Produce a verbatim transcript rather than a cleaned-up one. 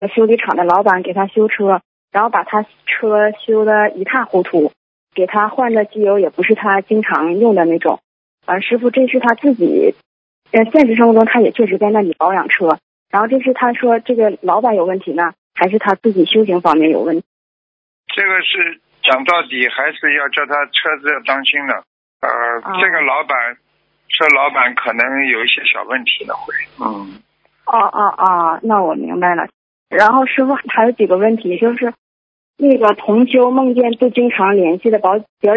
修理厂的老板给他修车，然后把他车修得一塌糊涂，给他换的机油也不是他经常用的那种。呃，师傅，这是他自己，呃，现实生活中他也确实在那里保养车，然后这是他说这个老板有问题呢，还是他自己修行方面有问题？ 这个是讲到底还是要叫他车子要当心的。呃， 啊、 这个老板，车老板可能有一些小问题的会。嗯。 哦哦哦，那我明白了。然后师傅还有几个问题，就是那个同修梦见不经常联系的表表